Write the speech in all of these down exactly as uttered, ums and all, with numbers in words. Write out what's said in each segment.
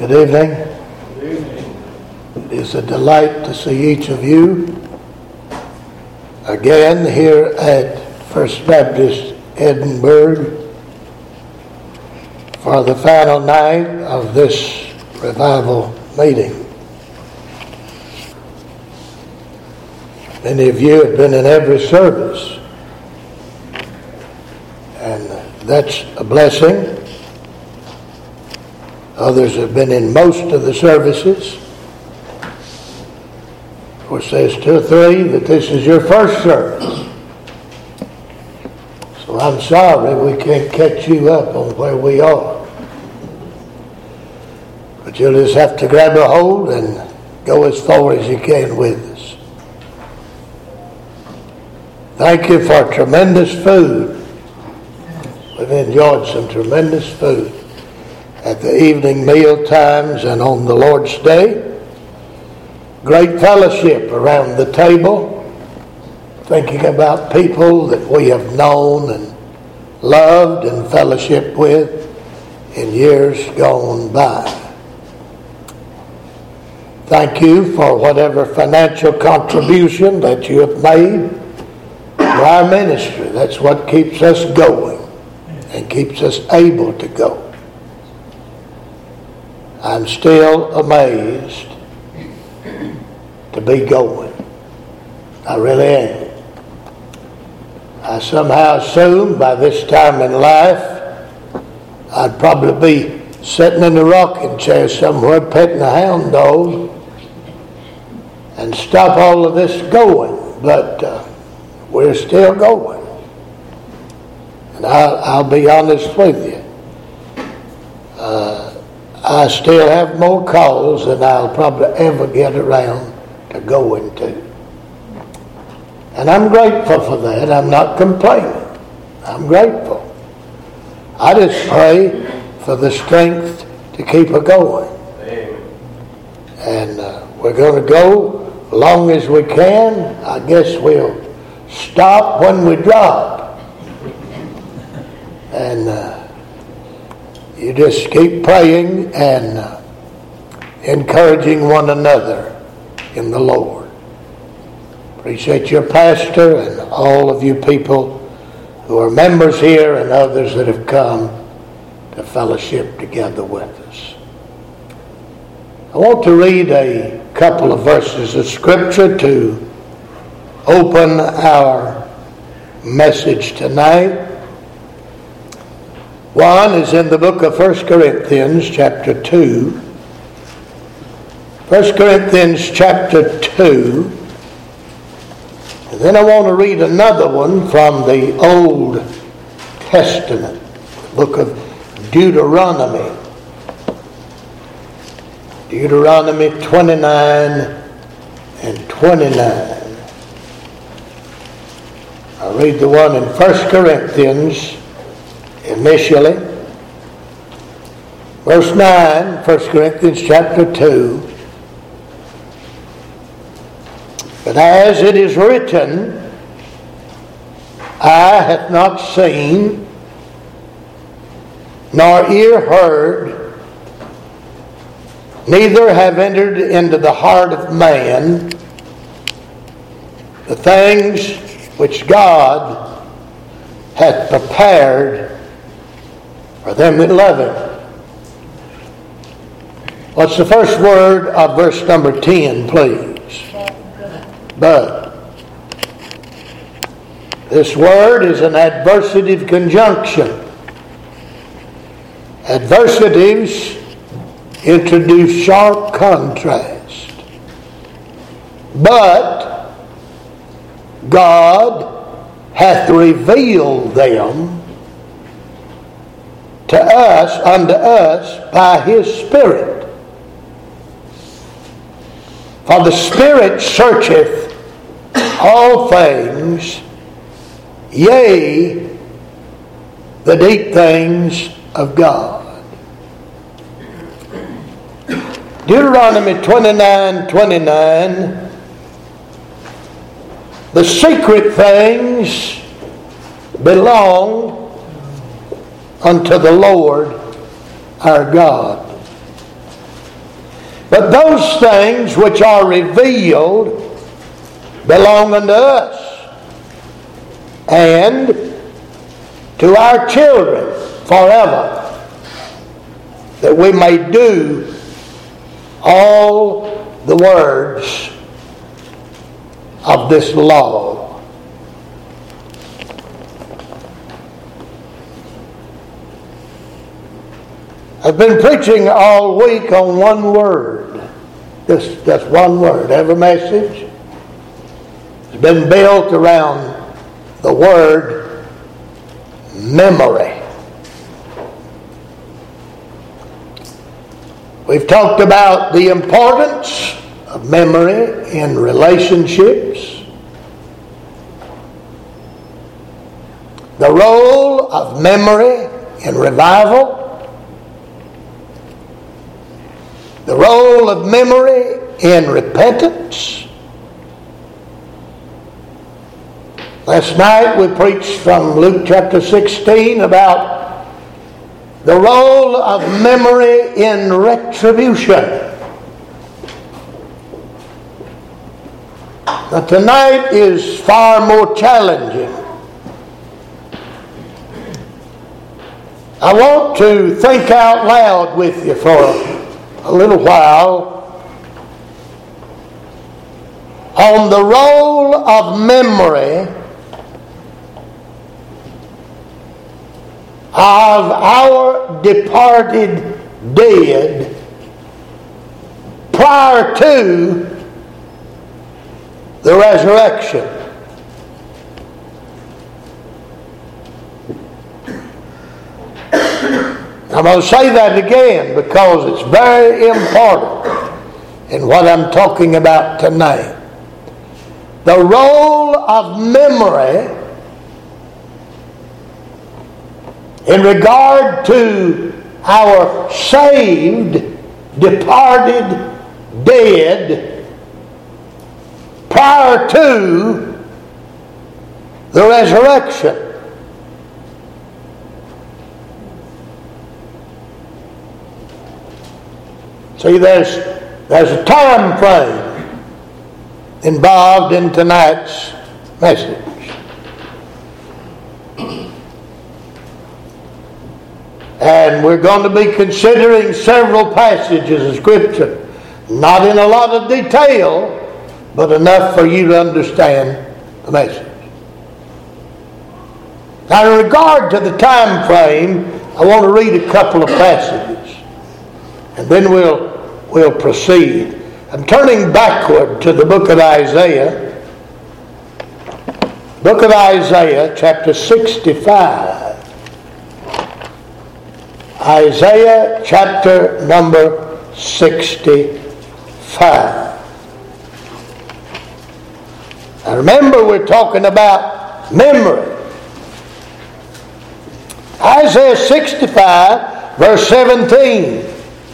Good evening. Good evening. It is a delight to see each of you again here at First Baptist Edinburgh for the final night of this revival meeting. Many of you have been in every service, and that's a blessing. Others have been in most of the services. Of course, there's two or three that this is your first service. So I'm sorry we can't catch you up on where we are. But you'll just have to grab a hold and go as far as you can with us. Thank you for tremendous food. We've enjoyed some tremendous food at the evening meal times and on the Lord's Day. Great fellowship around the table, thinking about people that we have known and loved and fellowshiped with in years gone by. Thank you for whatever financial contribution that you have made to our ministry. That's what keeps us going and keeps us able to go. I'm still amazed to be going. I really am. I somehow assumed by this time in life I'd probably be sitting in a rocking chair somewhere petting a hound dog and stop all of this going. But uh, we're still going. And I'll, I'll be honest with you. Uh, I still have more calls than I'll probably ever get around to going to. And I'm grateful for that. I'm not complaining. I'm grateful. I just pray for the strength to keep it going. Amen. And uh, we're going to go as long as we can. I guess we'll stop when we drop. And uh, you just keep praying and uh, encouraging one another in the Lord. Appreciate your pastor and all of you people who are members here and others that have come to fellowship together with us. I want to read a couple of verses of Scripture to open our message tonight. One is in the book of First Corinthians chapter two. First Corinthians chapter two. And then I want to read another one from the Old Testament, the book of Deuteronomy. Deuteronomy twenty-nine and twenty-nine. I'll read the one in First Corinthians initially. Verse nine, First Corinthians chapter two. But as it is written, eye hath not seen, nor ear heard, neither have entered into the heart of man the things which God hath prepared for them that love Him. What's the first word of verse number ten, please? But. This word is an adversative conjunction. Adversatives introduce sharp contrast. But God hath revealed them to us, unto us, by His Spirit. For the Spirit searcheth all things, yea, the deep things of God. Deuteronomy twenty-nine twenty-nine. The secret things belong unto the Lord our God. But those things which are revealed belong unto us and to our children forever, that we may do all the words of this law. I've been preaching all week on one word. Just, just one word. Every message has been built around the word memory. We've talked about the importance of memory in relationships, the role of memory in revival, the role of memory in repentance. Last night we preached from Luke chapter sixteen about the role of memory in retribution. Now tonight is far more challenging. I want to think out loud with you for a little while on the role of memory of our departed dead prior to the resurrection. I'm going to say that again because it's very important in what I'm talking about tonight. The role of memory in regard to our saved, departed, dead, prior to the resurrection. See, there's, there's a time frame involved in tonight's message. And we're going to be considering several passages of Scripture, not in a lot of detail, but enough for you to understand the message. Now, in regard to the time frame, I want to read a couple of passages, and then we'll we'll proceed. I'm turning backward to the book of Isaiah, book of Isaiah, chapter sixty-five. Isaiah chapter number sixty-five. Now remember, we're talking about memory. Isaiah sixty-five, verse seventeen.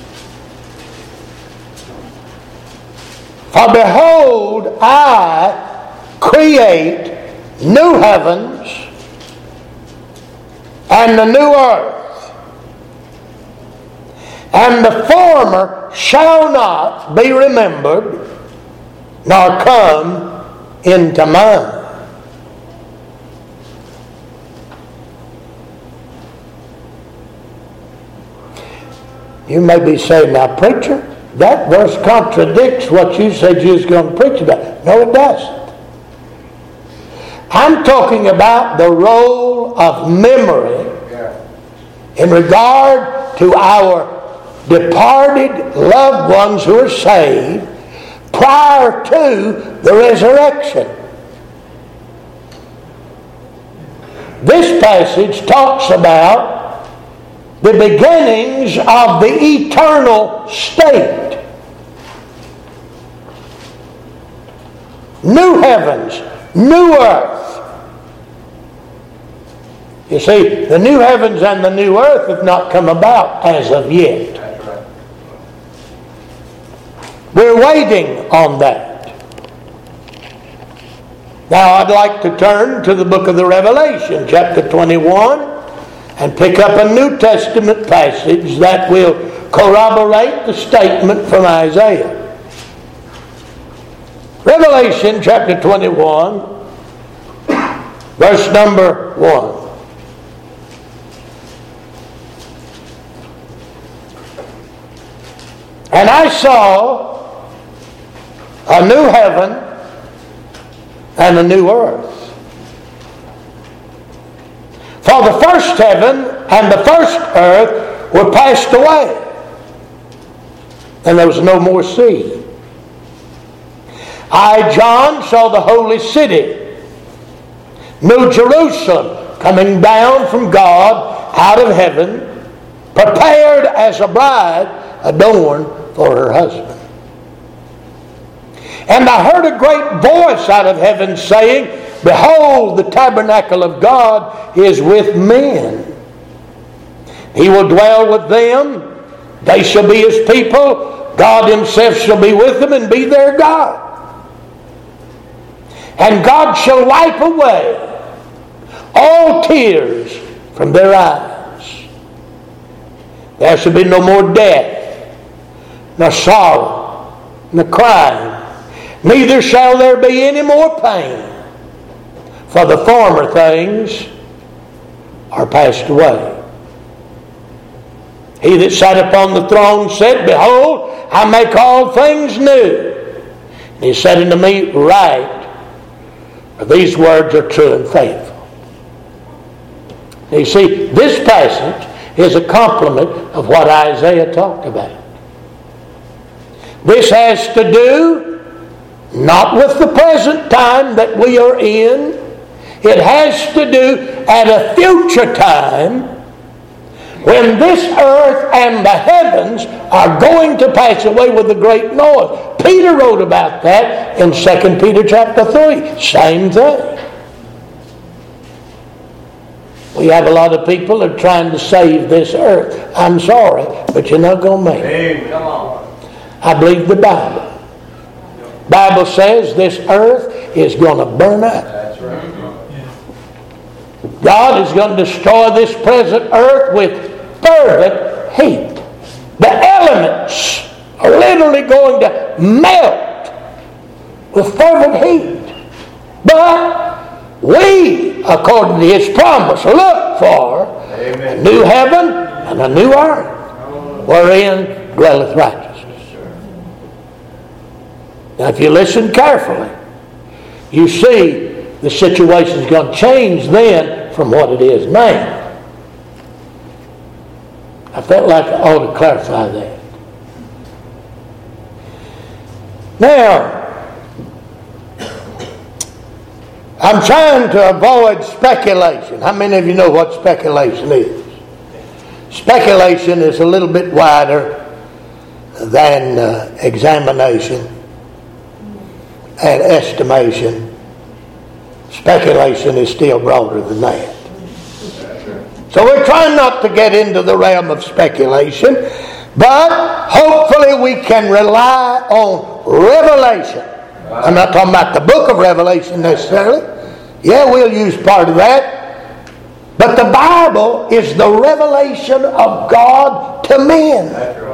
For behold, I create new heavens and the new earth, and the former shall not be remembered, nor come into mind. You may be saying, now preacher, that verse contradicts what you said you was going to preach about. No, it doesn't. I'm talking about the role of memory in regard to our departed loved ones who are saved prior to the resurrection. This passage talks about the beginnings of the eternal state. New heavens, new earth. You see, the new heavens and the new earth have not come about as of yet. We're waiting on that. Now I'd like to turn to the book of the Revelation, chapter twenty-one, and pick up a New Testament passage that will corroborate the statement from Isaiah. Revelation chapter twenty-one, verse number one. And I saw a new heaven and a new earth. For the first heaven and the first earth were passed away, and there was no more sea. I, John, saw the holy city, New Jerusalem, coming down from God out of heaven, prepared as a bride adorned for her husband. And I heard a great voice out of heaven saying, Behold, the tabernacle of God is with men. He will dwell with them. They shall be His people. God Himself shall be with them and be their God. And God shall wipe away all tears from their eyes. There shall be no more death, nor sorrow, nor crying. Neither shall there be any more pain. For the former things are passed away. He that sat upon the throne said, Behold, I make all things new. And He said unto me, Write, for these words are true and faithful. You see, this passage is a complement of what Isaiah talked about. This has to do not with the present time that we are in. It has to do at a future time when this earth and the heavens are going to pass away with a great noise. Peter wrote about that in Second Peter chapter three. Same thing. We have a lot of people that are trying to save this earth. I'm sorry, but you're not going to make it. Come on. I believe the Bible. The Bible says this earth is going to burn up. That's right. God is going to destroy this present earth with fervent heat. The elements are literally going to melt with fervent heat. But we, according to His promise, look for Amen. A new heaven and a new earth wherein dwelleth righteousness. Now if you listen carefully, you see the situation is going to change then from what it is now. I felt like I ought to clarify that. Now, I'm trying to avoid speculation. How many of you know what speculation is? Speculation is a little bit wider than uh, examination and estimation. Speculation is still broader than that. So we're trying not to get into the realm of speculation, but hopefully we can rely on revelation. I'm not talking about the book of Revelation necessarily. Yeah, we'll use part of that. But the Bible is the revelation of God to men.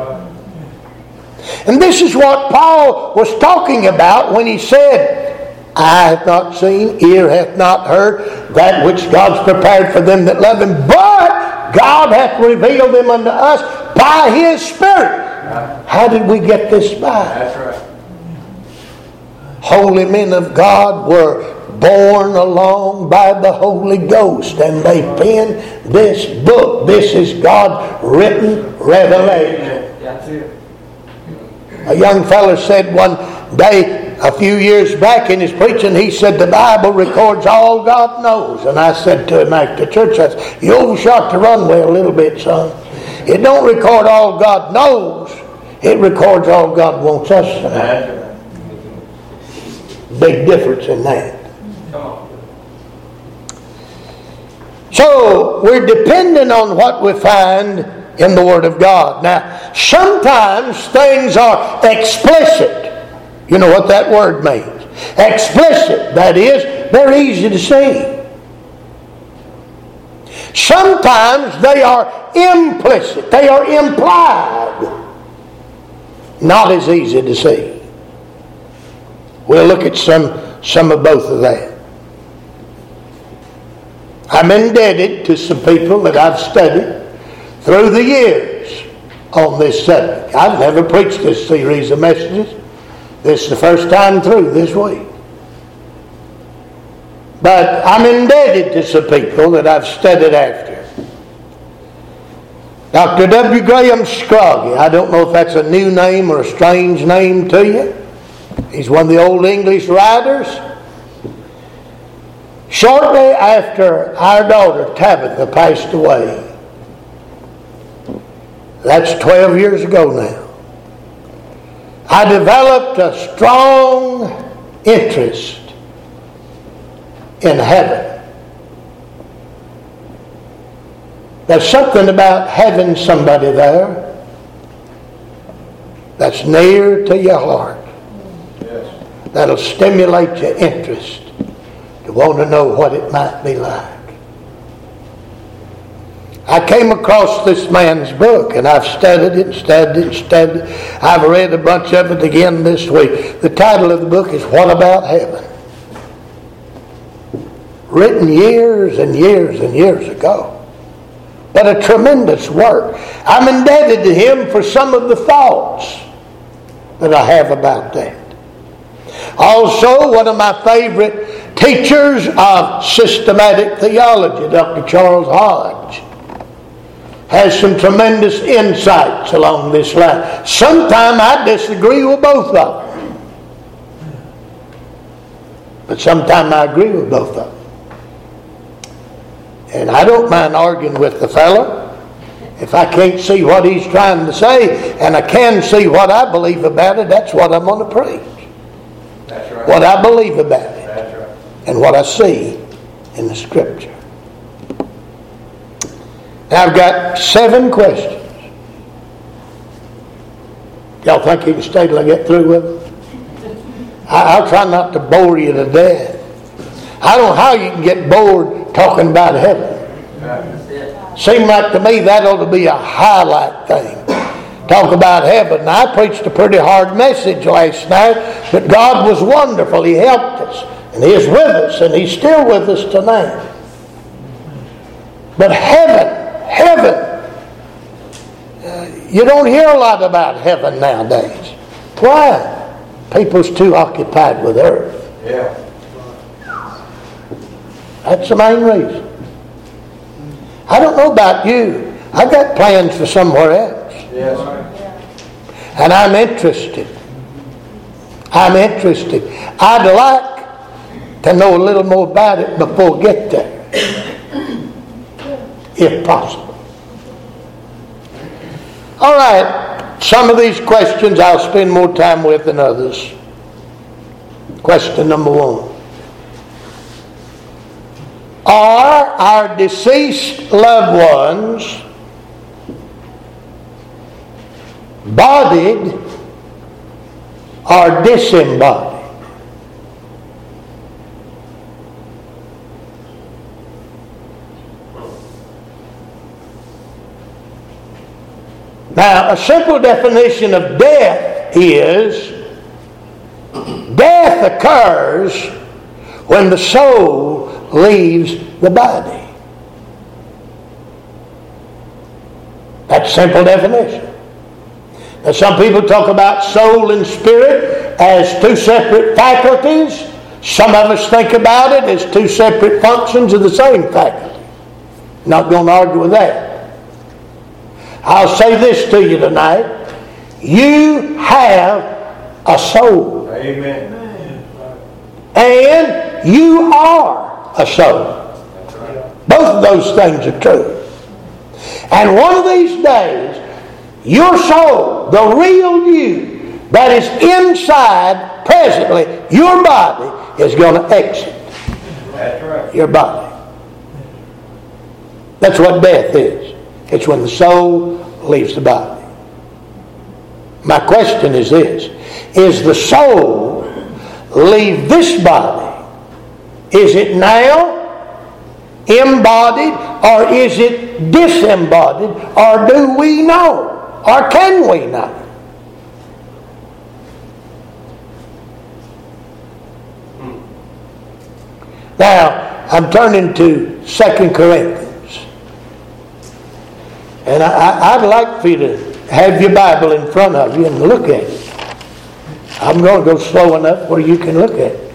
And this is what Paul was talking about when he said, Eye hath not seen, ear hath not heard, that which God's prepared for them that love Him. But God hath revealed them unto us by His Spirit. How did we get this by? That's right. Holy men of God were borne along by the Holy Ghost, and they penned this book. This is God's written revelation. That's it. A young fellow said one day, a few years back in his preaching, he said the Bible records all God knows. And I said to him after church, I said, you overshot the runway a little bit, son. It don't record all God knows. It records all God wants us to know. Big difference in that. So we're dependent on what we find in the Word of God. Now, sometimes things are explicit. You know what that word means. Explicit. That is, they're easy to see. Sometimes they are implicit. They are implied. Not as easy to see. We'll look at some, some of both of that. I'm indebted to some people that I've studied through the years on this subject. I've never preached this series of messages. This is the first time through this week. But I'm indebted to some people that I've studied after. Doctor W. Graham Scroggie. I don't know if that's a new name or a strange name to you. He's one of the old English writers. Shortly after our daughter Tabitha passed away, that's twelve years ago now, I developed a strong interest in heaven. There's something about having somebody there that's near to your heart. Yes. That'll stimulate your interest to want to know what it might be like. I came across this man's book, and I've studied it and studied it and studied it. I've read a bunch of it again this week. The title of the book is What About Heaven? Written years and years and years ago. But a tremendous work. I'm indebted to him for some of the thoughts that I have about that. Also, one of my favorite teachers of systematic theology, Doctor Charles Hodge, has some tremendous insights along this line. Sometimes I disagree with both of them. But sometimes I agree with both of them. And I don't mind arguing with the fellow if I can't see what he's trying to say, and I can see what I believe about it. That's what I'm going to preach. That's right. What I believe about it. That's right. And what I see in the Scripture. Now I've got seven questions. Y'all think you can stay till I get through with them? I, I'll try not to bore you to death. I don't know how you can get bored talking about heaven. Seems like to me that ought to be a highlight thing. Talk about heaven. Now, I preached a pretty hard message last night, but God was wonderful. He helped us, and He is with us, and He's still with us tonight. But heaven, heaven, uh, you don't hear a lot about heaven nowadays. Why? People's too occupied with earth. Yeah. That's the main reason. I don't know about you. I've got plans for somewhere else. Yes. And I'm interested. I'm interested. I'd like to know a little more about it before I get there. If possible. All right. Some of these questions I'll spend more time with than others. Question number one. Are our deceased loved ones bodied or disembodied? Now, a simple definition of death is death occurs when the soul leaves the body. That's simple definition. Now, some people talk about soul and spirit as two separate faculties. Some of us think about it as two separate functions of the same faculty. Not going to argue with that. I'll say this to you tonight. You have a soul. Amen. And you are a soul. Both of those things are true. And one of these days, your soul, the real you, that is inside presently your body, is going to exit That's right. your body. That's what death is. It's when the soul leaves the body. My question is this. Is the soul leave this body? Is it now embodied or is it disembodied? Or do we know? Or can we know? Now, I'm turning to Second Corinthians. And I, I'd like for you to have your Bible in front of you and look at it. I'm going to go slow enough where you can look at it.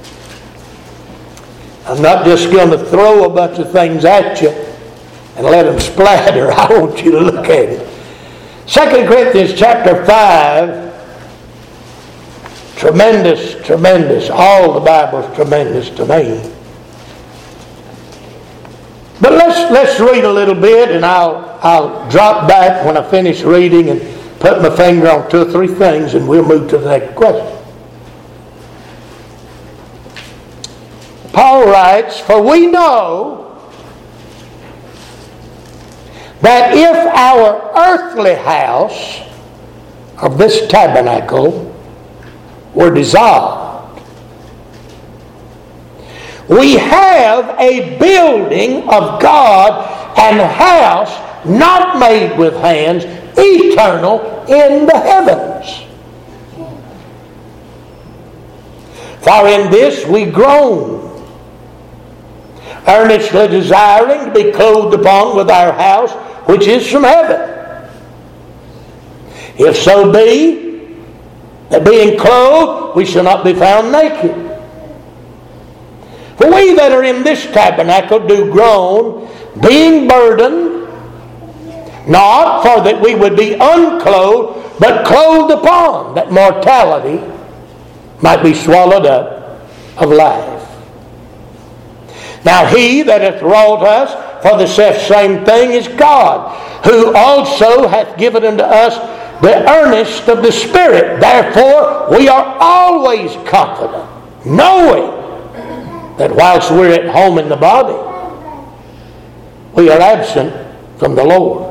I'm not just going to throw a bunch of things at you and let them splatter. I want you to look at it. Second Corinthians chapter five. Tremendous, tremendous. All the Bible's tremendous to me. But let's let's read a little bit, and I'll I'll drop back when I finish reading and put my finger on two or three things, and we'll move to the next question. Paul writes, "For we know that if our earthly house of this tabernacle were dissolved, we have a building of God, and a house not made with hands, eternal in the heavens. For in this we groan, earnestly desiring to be clothed upon with our house which is from heaven. If so be that being clothed we shall not be found naked. For we that are in this tabernacle do groan, being burdened, not for that we would be unclothed, but clothed upon, that mortality might be swallowed up of life. Now he that hath wrought us for the selfsame thing is God, who also hath given unto us the earnest of the Spirit. Therefore we are always confident, knowing that whilst we're at home in the body, we are absent from the Lord.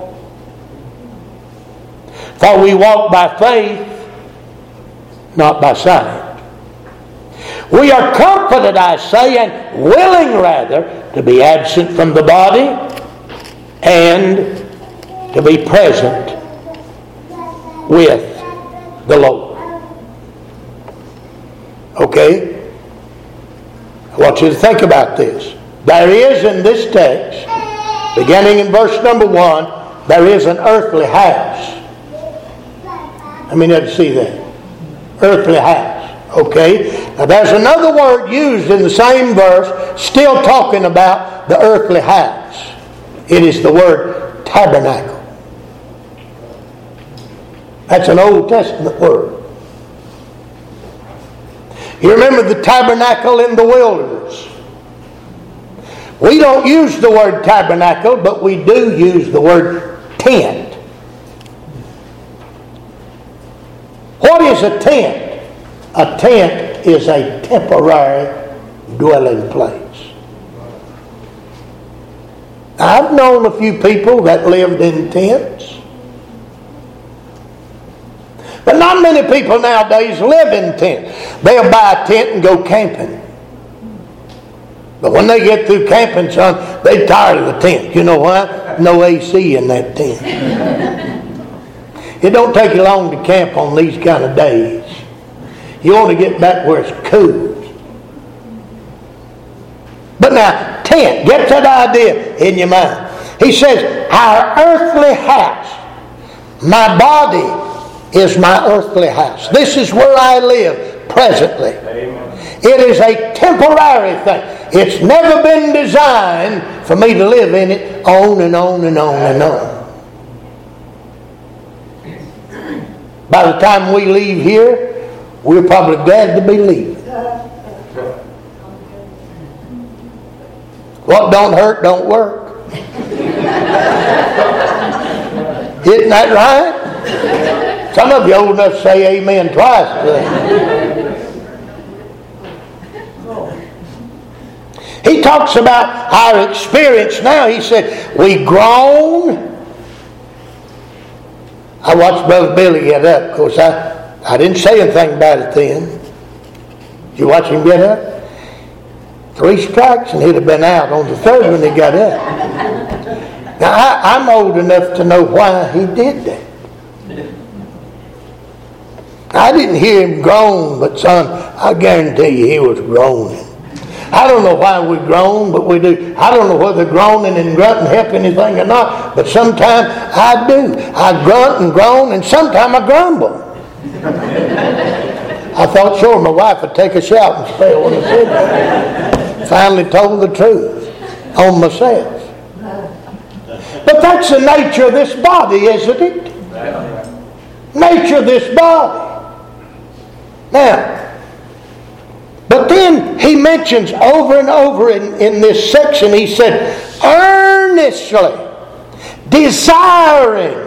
For we walk by faith, not by sight. We are comforted, I say, and willing rather to be absent from the body and to be present with the Lord." Okay? I want you to think about this. There is in this text, beginning in verse number one, there is an earthly house. I mean, you see that. Earthly house. Okay? Now there's another word used in the same verse, still talking about the earthly house. It is the word tabernacle. That's an Old Testament word. You remember the tabernacle in the wilderness. We don't use the word tabernacle, but we do use the word tent. What is a tent? A tent is a temporary dwelling place. I've known a few people that lived in tents. But not many people nowadays live in tents. They'll buy a tent and go camping. But when they get through camping, son, they're tired of the tent. You know why? No A C in that tent. It don't take you long to camp on these kind of days. You want to get back where it's cool. But now, tent, get that idea in your mind. He says, our earthly house, my body is my earthly house. This is where I live presently. Amen. It is a temporary thing. It's never been designed for me to live in it on and on and on and on. By the time we leave here, we're probably glad to be leaving. What don't hurt don't work. Isn't that right? Some of you old enough to say amen twice today. He talks about our experience now. He said, we groan. I watched Brother Billy get up. Of course, I, I didn't say anything about it then. Did you watch him get up? Three strikes and he'd have been out on the third when he got up. Now, I, I'm old enough to know why he did that. I didn't hear him groan, but son, I guarantee you he was groaning. I don't know why we groan, but we do. I don't know whether groaning and grunting help anything or not, but sometimes I do. I grunt and groan, and sometimes I grumble. I thought sure my wife would take a shouting spell when I said that. Finally told the truth on myself. But that's the nature of this body, isn't it? Nature of this body. Now, but then he mentions over and over in, in this section, he said, earnestly desiring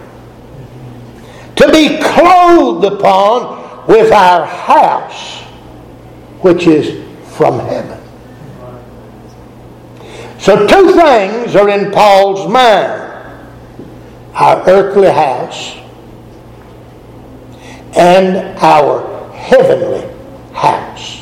to be clothed upon with our house, which is from heaven. So two things are in Paul's mind. Our earthly house and our heavenly house.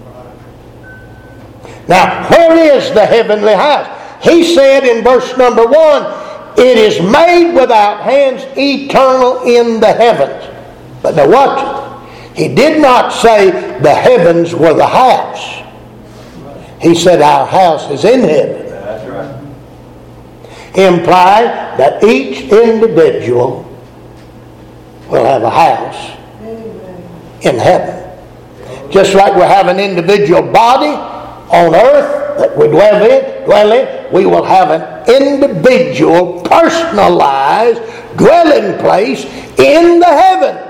Now, where is the heavenly house? He said in verse number one, it is made without hands, eternal in the heavens. But now watch it. He did not say the heavens were the house. He said our house is in heaven. That's right. Implied that each individual will have a house in heaven. Just like we have an individual body on earth that we dwell in, dwell in, we will have an individual, personalized dwelling place in the heavens.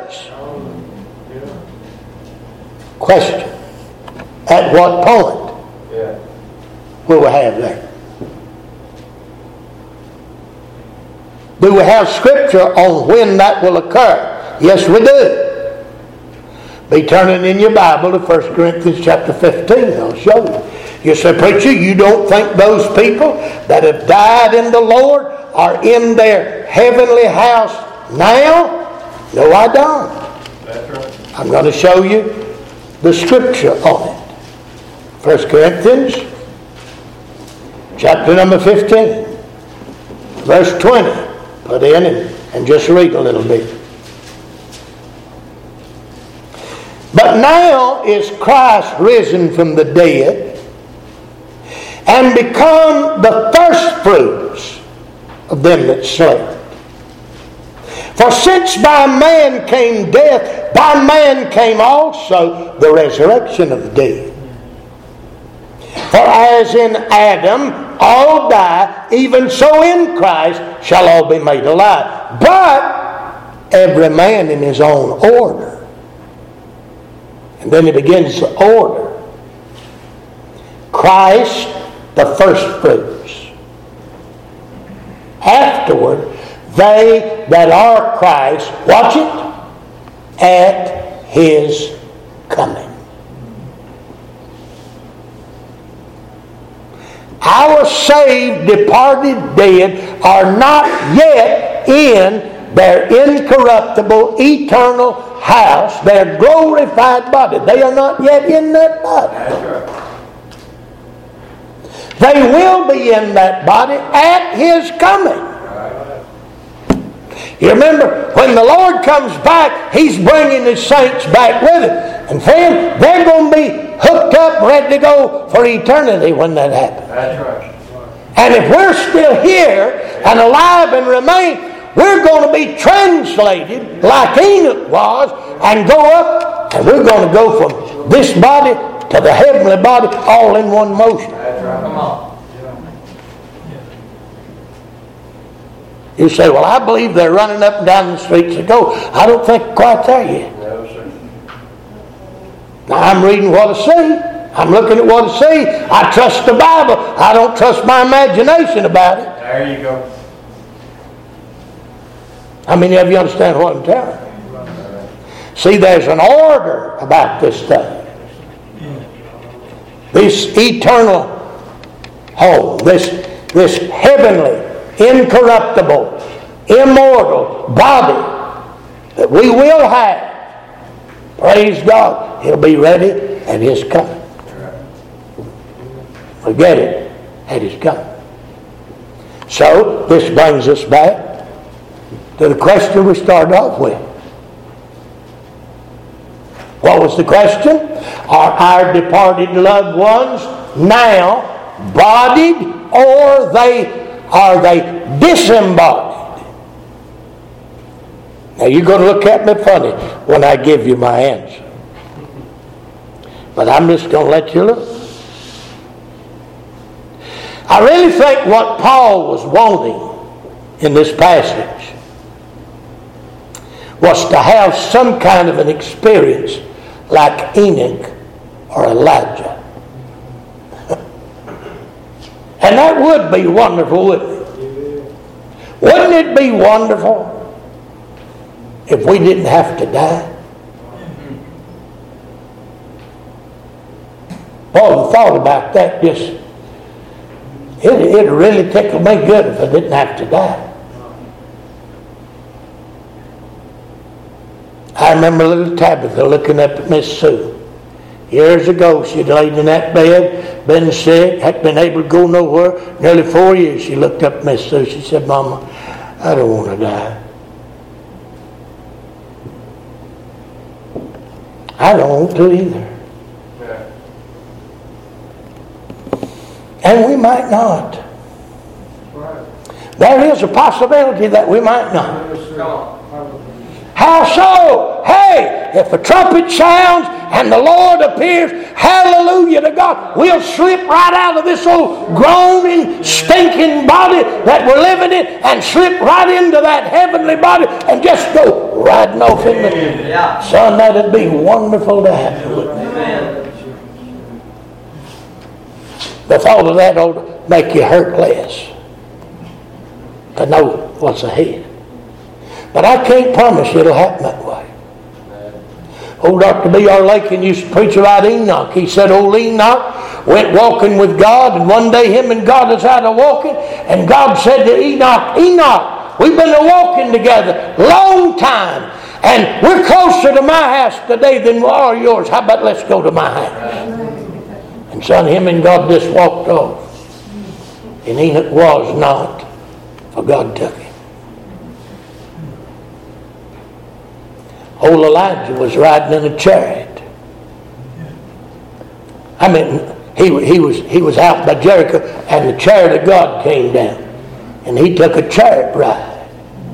Question. At what point Yeah. will we have that? Do we have scripture on when that will occur? Yes, we do. Be turning in your Bible to First Corinthians chapter fifteen. I'll show you. You say, preacher, you don't think those people that have died in the Lord are in their heavenly house now? No, I don't. That's right. I'm going to show you the scripture on it. First Corinthians chapter number fifteen, verse twenty. Put in and, and just read a little bit. But now is Christ risen from the dead and become the firstfruits of them that slept. For since by man came death, by man came also the resurrection of the dead. For as in Adam all die, even so in Christ shall all be made alive. But every man in his own order. And then he begins the order. Christ, the firstfruits. Afterward, they that are Christ, watch it, at his coming. Our saved, departed dead are not yet in their incorruptible, eternal house, their glorified body. They are not yet in that body. That's right. They will be in that body at his coming. You remember, when the Lord comes back, he's bringing his saints back with him. And friend, they're going to be hooked up, ready to go for eternity when that happens. That's right. And if we're still here and alive and remain, we're going to be translated like Enoch was and go up, and we're going to go from this body to the heavenly body all in one motion. That's right. Come on. You say, well, I believe they're running up and down the streets of gold. I don't think quite there yet. No, sir. Now, I'm reading what I see. I'm looking at what I see. I trust the Bible. I don't trust my imagination about it. There you go. How many of you understand what I'm telling you? See, there's an order about this thing. This eternal home, this, this heavenly, incorruptible, immortal body that we will have. Praise God. He'll be ready at his coming. Forget it at His coming. So, this brings us back to the question we started off with. What was the question? Are our departed loved ones now bodied, or they are they disembodied? Now you're going to look at me funny when I give you my answer. But I'm just going to let you look. I really think what Paul was wanting in this passage was to have some kind of an experience like Enoch or Elijah. And that would be wonderful, wouldn't it? Wouldn't it be wonderful if we didn't have to die? Well, the thought about that just, it, it really tickled me good if I didn't have to die. I remember little Tabitha looking up at Miss Sue. Years ago, she'd laid in that bed, been sick, hadn't been able to go nowhere. Nearly four years, she looked up at Miss Sue. She said, Mama, I don't want to die. I don't want to either. Yeah. And we might not. Right. There is a possibility that we might not. Come on. How so? Hey, if a trumpet sounds and the Lord appears, hallelujah to God, we'll slip right out of this old groaning, stinking body that we're living in and slip right into that heavenly body and just go riding off in the... Yeah. Son, that'd be wonderful to happen, wouldn't it? Amen. The thought of that ought to make you hurt less, to know what's ahead. But I can't promise you it'll happen that way. Old Doctor B R Lakin used to preach about Enoch. He said old Enoch went walking with God, and one day him and God was out a walking, and God said to Enoch, Enoch, we've been a walking together long time, and we're closer to my house today than we are yours. How about let's go to my house? And son, him and God just walked off. And Enoch was not, for God took him. Old Elijah was riding in a chariot. I mean, he, he was he was out by Jericho, and the chariot of God came down, and he took a chariot ride.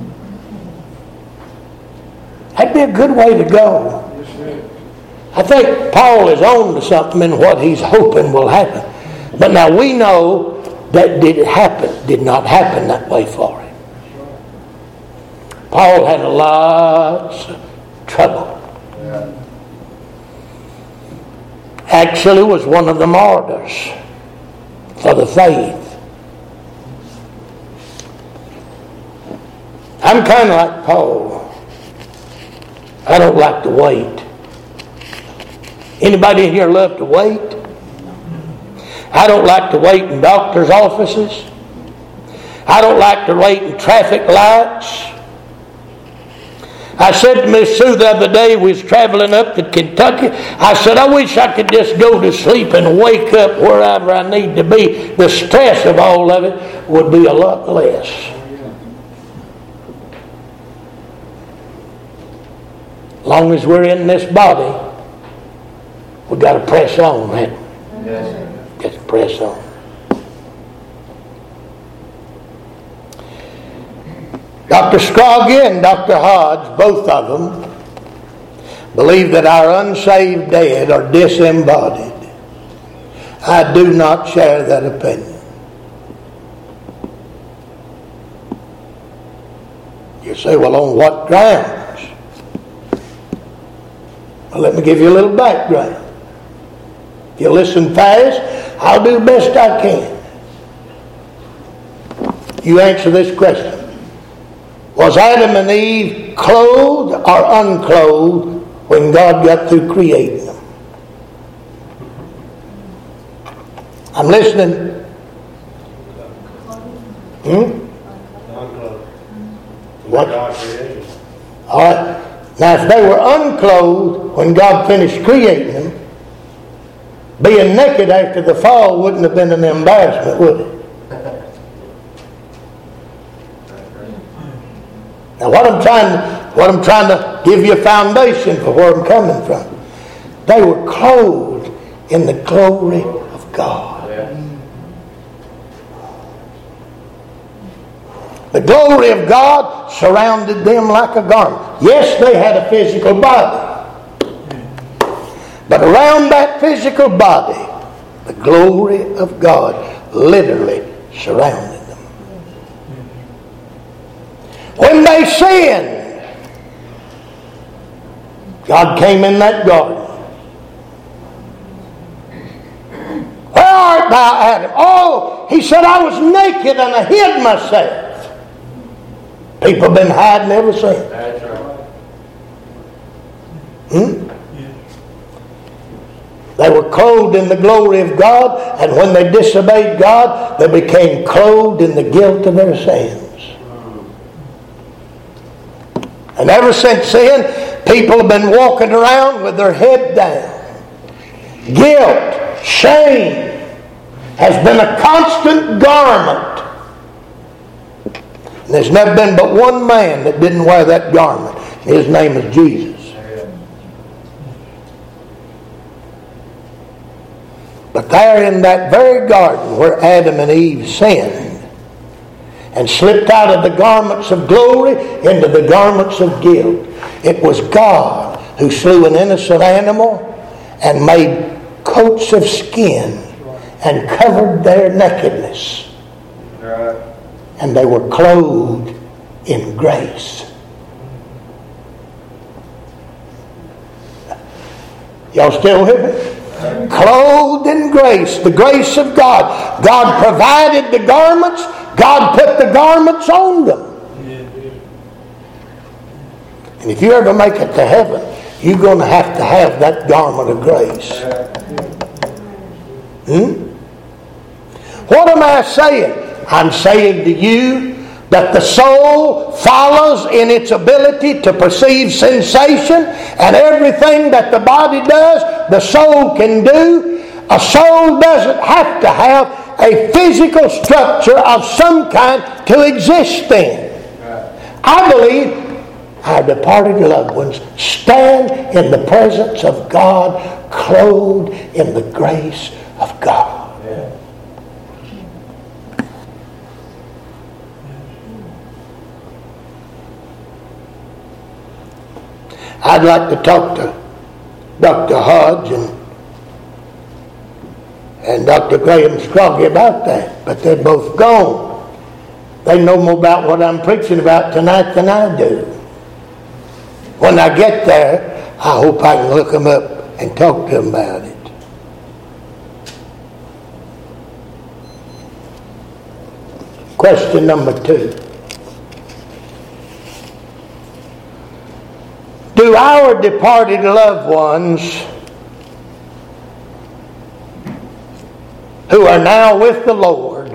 That'd be a good way to go. I think Paul is on to something in what he's hoping will happen. But now we know that did it happen, did not happen that way for him. Paul had lots of trouble. Yeah. Actually was one of the martyrs for the faith. I'm kind of like Paul. I don't like to wait. Anybody in here love to wait? I don't like to wait in doctor's offices. I don't like to wait in traffic lights. I said to Miss Sue the other day, we was traveling up to Kentucky, I said, I wish I could just go to sleep and wake up wherever I need to be. The stress of all of it would be a lot less. As long as we're in this body, we got to press on, haven't we? Yes. Got to press on. Doctor Scroggie and Doctor Hodge, both of them, believe that our unsaved dead are disembodied. I do not share that opinion. You say, well, on what grounds? Well, let me give you a little background. If you listen fast, I'll do the best I can. You answer this question. Was Adam and Eve clothed or unclothed when God got through creating them? I'm listening. Hmm? Unclothed. What? God created. All right. Now, if they were unclothed when God finished creating them, being naked after the fall wouldn't have been an embarrassment, would it? Now what I'm trying to, what I'm trying to give you a foundation for where I'm coming from. They were clothed in the glory of God. The glory of God surrounded them like a garment. Yes, they had a physical body. But around that physical body, the glory of God literally surrounded them. When they sinned, God came in that garden. Where art thou, Adam? Oh, he said, I was naked and I hid myself. People have been hiding ever since. That's right. Hmm? They were clothed in the glory of God, and when they disobeyed God, they became clothed in the guilt of their sins. And ever since then, people have been walking around with their head down. Guilt, shame has been a constant garment. And there's never been but one man that didn't wear that garment. His name is Jesus. But there in that very garden where Adam and Eve sinned and slipped out of the garments of glory into the garments of guilt, it was God who slew an innocent animal and made coats of skin and covered their nakedness. Right. And they were clothed in grace. Y'all still with me? Clothed in grace, the grace of God. God provided the garments. God put the garments on them. And if you ever make it to heaven, you're going to have to have that garment of grace. Hmm? What am I saying? I'm saying to you that the soul follows in its ability to perceive sensation, and everything that the body does, the soul can do. A soul doesn't have to have a physical structure of some kind to exist in. I believe our departed loved ones stand in the presence of God, clothed in the grace of God. I'd like to talk to Doctor Hodge and, and Doctor Graham Scroggie about that, but they're both gone. They know more about what I'm preaching about tonight than I do. When I get there, I hope I can look them up and talk to them about it. Question number two. Do our departed loved ones who are now with the Lord,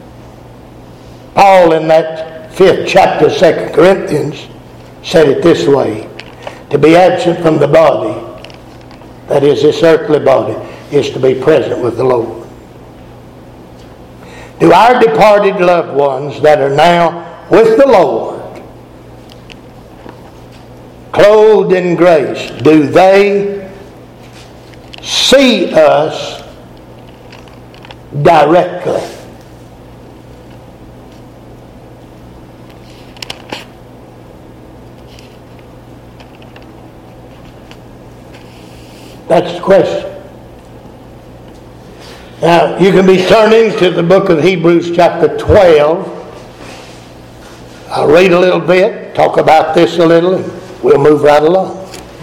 Paul in that fifth chapter of Second Corinthians said it this way, to be absent from the body, that is this earthly body, is to be present with the Lord. Do our departed loved ones that are now with the Lord, clothed in grace, do they see us directly? That's the question. Now, you can be turning to the book of Hebrews chapter twelve. I'll read a little bit, talk about this a little, and we'll move right along.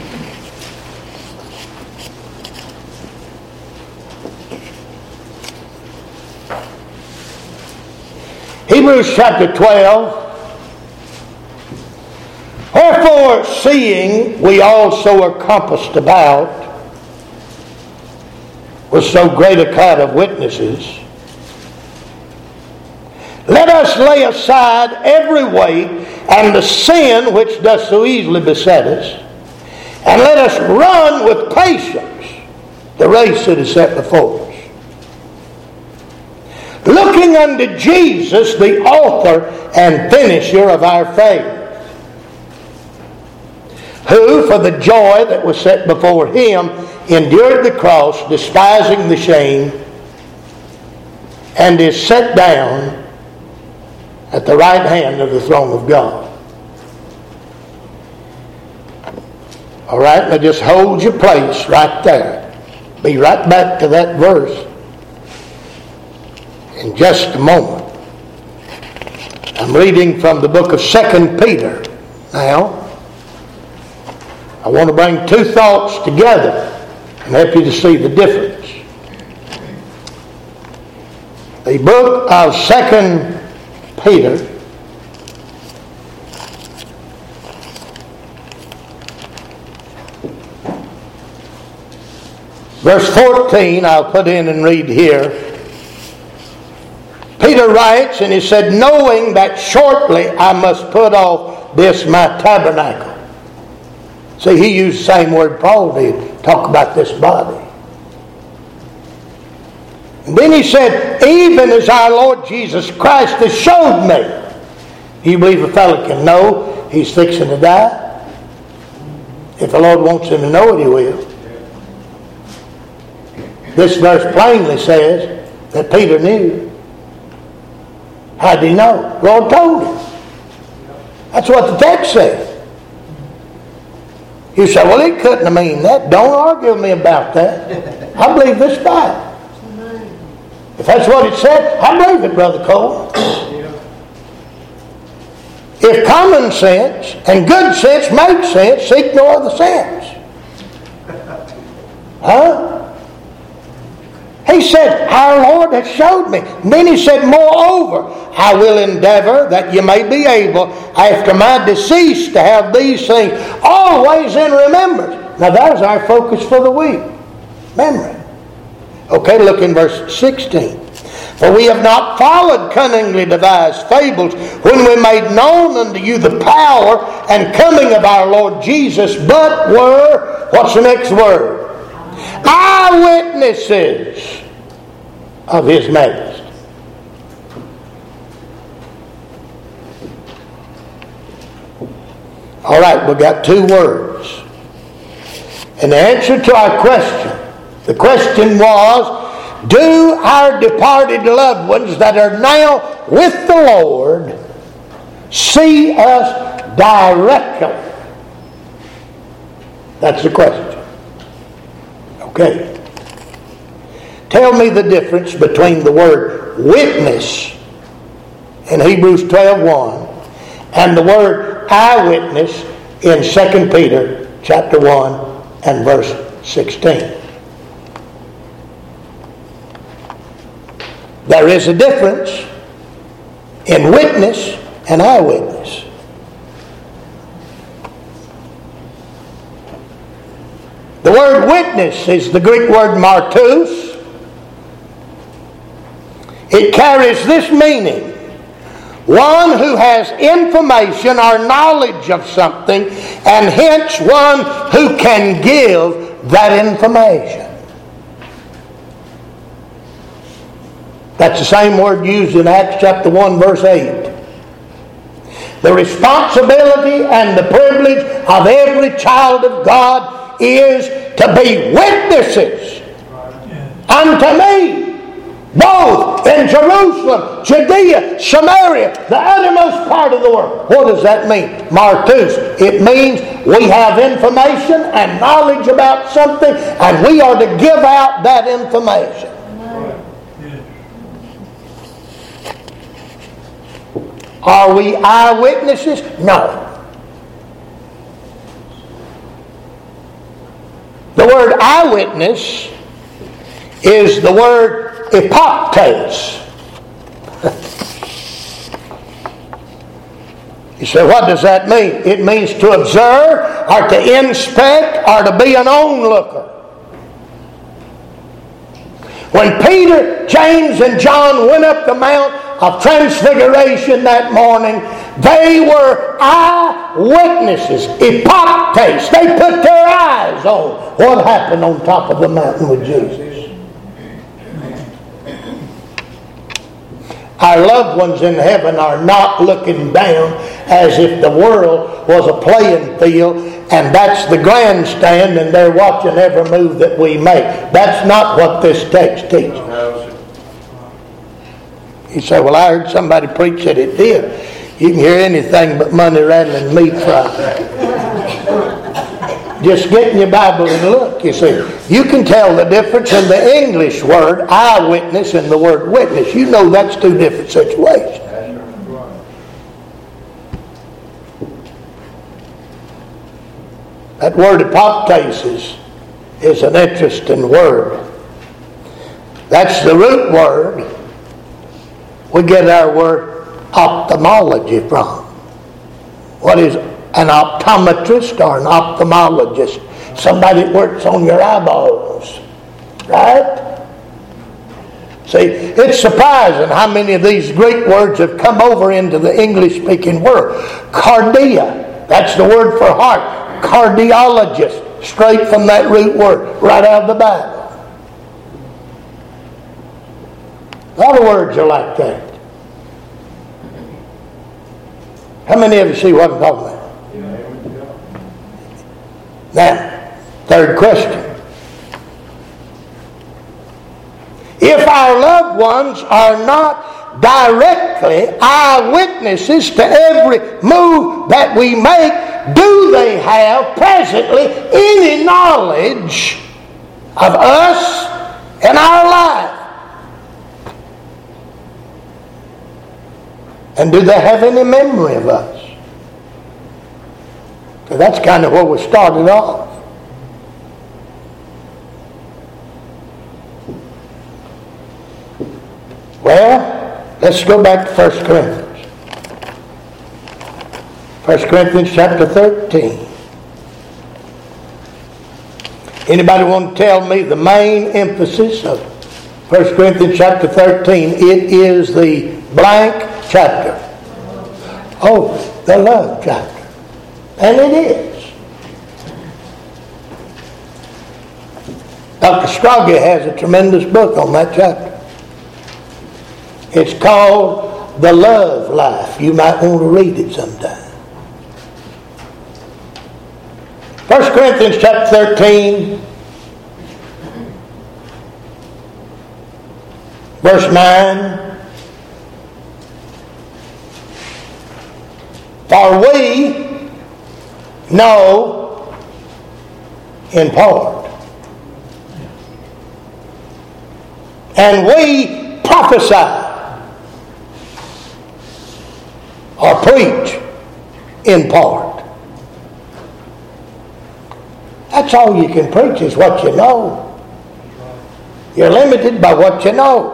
Hebrews chapter twelve. Wherefore, seeing we also are compassed about with so great a cloud of witnesses, let us lay aside every weight and the sin which does so easily beset us, and let us run with patience the race that is set before us. Looking unto Jesus, the author and finisher of our faith, who for the joy that was set before him endured the cross, despising the shame, and is set down at the right hand of the throne of God. All right, now just hold your place right there. Be right back to that verse in just a moment. I'm reading from the book of Second Peter now. I want to bring two thoughts together and help you to see the difference. The book of Second Peter, verse fourteen, I'll put in and read here. Peter writes, and he said, knowing that shortly I must put off this my tabernacle. See, he used the same word Paul did, talk about this body. And then he said, even as our Lord Jesus Christ has showed me. Do you believe a fellow can know he's fixing to die? If the Lord wants him to know it, he will. This verse plainly says that Peter knew. How did he know? Lord told him. That's what the text says. You say, well, he couldn't have mean that. Don't argue with me about that. I believe this Bible. If that's what it said, I believe it, Brother Cole. If common sense and good sense make sense, seek no other sense. Huh? He said, our Lord has showed me. And then he said, moreover, I will endeavor that you may be able, after my decease, to have these things always in remembrance. Now that is our focus for the week. Memory. Okay, look in verse sixteen. For we have not followed cunningly devised fables when we made known unto you the power and coming of our Lord Jesus, but were, what's the next word? Eyewitnesses of His majesty. All right, we got two words. And the answer to our question, the question was, do our departed loved ones that are now with the Lord see us directly? That's the question. Okay. Tell me the difference between the word witness in Hebrews twelve one and the word eyewitness in Second Peter chapter one and verse sixteen. There is a difference in witness and eyewitness. The word witness is the Greek word martus. It carries this meaning: one who has information or knowledge of something, and hence one who can give that information. That's the same word used in Acts chapter one verse eight. The responsibility and the privilege of every child of God is to be witnesses unto me, both in Jerusalem, Judea, Samaria, the uttermost part of the world. What does that mean? Martus. It means we have information and knowledge about something, and we are to give out that information. Are we eyewitnesses? No. The word eyewitness is the word epoptes. You say, what does that mean? It means to observe or to inspect or to be an onlooker. When Peter, James, and John went up the Mount of Transfiguration that morning, they were eyewitnesses, epoptes. They put their eyes eyes on what happened on top of the mountain with Jesus. Our loved ones in heaven are not looking down as if the world was a playing field and that's the grandstand and they're watching every move that we make. That's not what this text teaches. You say, well, I heard somebody preach that it did. You can hear anything but money rattling, meat frying. Just get in your Bible and look, you see. You can tell the difference in the English word eyewitness and the word witness. You know that's two different situations. That word apoptasis is an interesting word. That's the root word we get our word ophthalmology from. What is an optometrist or an ophthalmologist? Somebody that works on your eyeballs. Right? See, it's surprising how many of these Greek words have come over into the English-speaking world. Cardia, that's the word for heart. Cardiologist, straight from that root word, right out of the Bible. A lot of words are like that. How many of you see what I'm talking about? Now, third question. If our loved ones are not directly eyewitnesses to every move that we make, do they have presently any knowledge of us and our life? And do they have any memory of us? So that's kind of where we started off. Well, let's go back to First Corinthians. First Corinthians chapter thirteen. Anybody want to tell me the main emphasis of First Corinthians chapter thirteen? It is the blank chapter. Oh, the love chapter. And it is. Doctor Scroggie has a tremendous book on that chapter. It's called The Love Life. You might want to read it sometime. First Corinthians chapter thirteen, verse nine. For we know in part, and we prophesy or preach in part. That's all you can preach is what you know. You're limited by what you know.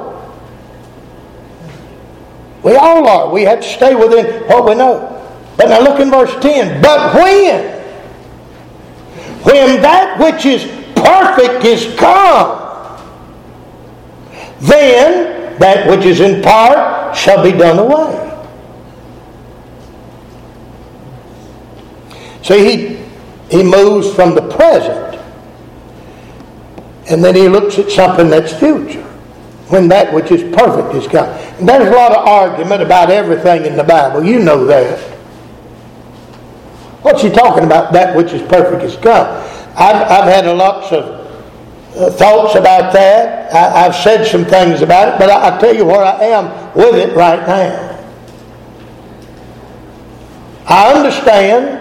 We all are. We have to stay within what we know. But now look in verse ten. But when? When that which is perfect is come, then that which is in part shall be done away. See, he, he moves from the present and then he looks at something that's future. When that which is perfect is come. And there's a lot of argument about everything in the Bible. You know that. What's he talking about? That which is perfect is come. I've, I've had a lots of uh, thoughts about that. I, I've said some things about it, but I, I'll tell you where I am with it right now. I understand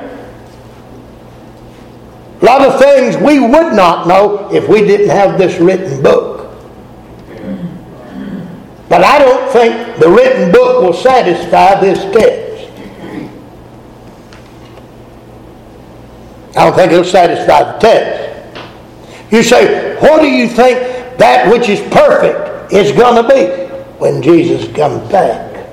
a lot of things we would not know if we didn't have this written book. But I don't think the written book will satisfy this text. I don't think it'll satisfy the text. You say, what do you think that which is perfect is going to be when Jesus comes back?